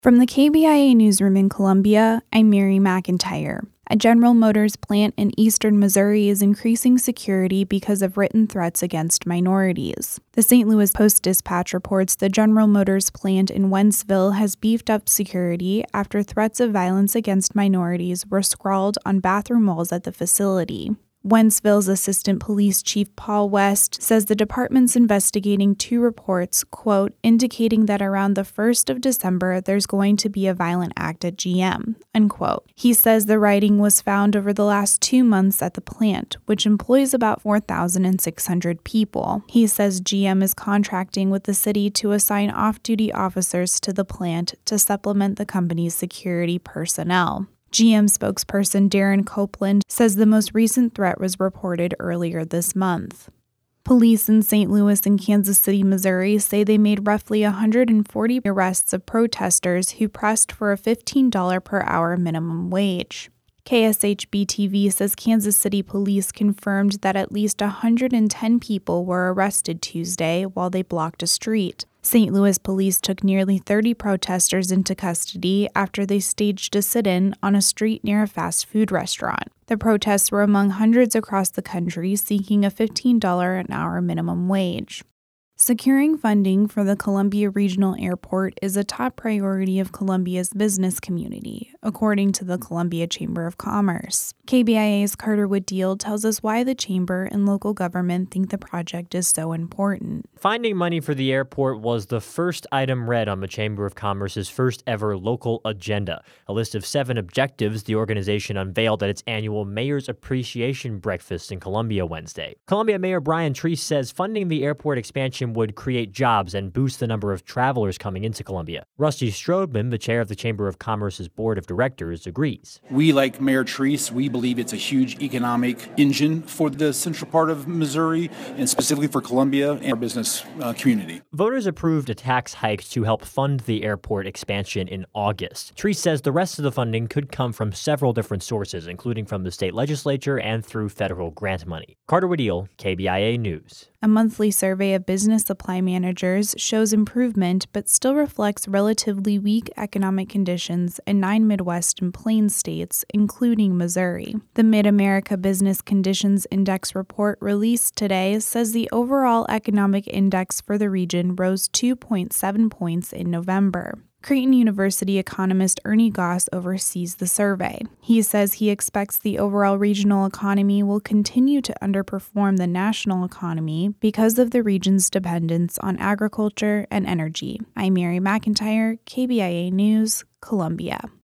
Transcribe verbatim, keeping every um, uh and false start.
From the K B I A newsroom in Columbia, I'm Mary McIntyre. A General Motors plant in eastern Missouri is increasing security because of written threats against minorities. The Saint Louis Post-Dispatch reports the General Motors plant in Wentzville has beefed up security after threats of violence against minorities were scrawled on bathroom walls at the facility. Wentzville's Assistant Police Chief Paul West says the department's investigating two reports, quote, indicating that around the first of December there's going to be a violent act at G M, unquote. He says the writing was found over the last two months at the plant, which employs about four thousand six hundred people. He says G M is contracting with the city to assign off-duty officers to the plant to supplement the company's security personnel. G M spokesperson Darren Copeland says the most recent threat was reported earlier this month. Police in Saint Louis and Kansas City, Missouri say they made roughly one hundred forty arrests of protesters who pressed for a fifteen dollars per hour minimum wage. K S H B T V says Kansas City police confirmed that at least one hundred ten people were arrested Tuesday while they blocked a street. Saint Louis police took nearly thirty protesters into custody after they staged a sit-in on a street near a fast food restaurant. The protests were among hundreds across the country seeking a fifteen dollars an hour minimum wage. Securing funding for the Columbia Regional Airport is a top priority of Columbia's business community, according to the Columbia Chamber of Commerce. K B I A's Carter Wood-Deal tells us why the chamber and local government think the project is so important. Finding money for the airport was the first item read on the Chamber of Commerce's first ever local agenda, a list of seven objectives the organization unveiled at its annual Mayor's Appreciation Breakfast in Columbia Wednesday. Columbia Mayor Brian Treese says funding the airport expansion would create jobs and boost the number of travelers coming into Columbia. Rusty Strodeman, the chair of the Chamber of Commerce's board of directors, agrees. We, like Mayor Treese, we believe it's a huge economic engine for the central part of Missouri and specifically for Columbia and our business uh, community. Voters approved a tax hike to help fund the airport expansion in August. Treese says the rest of the funding could come from several different sources, including from the state legislature and through federal grant money. Carter Wood-Deal, K B I A News. A monthly survey of business supply managers shows improvement but still reflects relatively weak economic conditions in nine Midwest and Plains states, including Missouri. The Mid-America Business Conditions Index report released today says the overall economic index for the region rose two point seven points in November. Creighton University economist Ernie Goss oversees the survey. He says he expects the overall regional economy will continue to underperform the national economy because of the region's dependence on agriculture and energy. I'm Mary McIntyre, K B I A News, Columbia.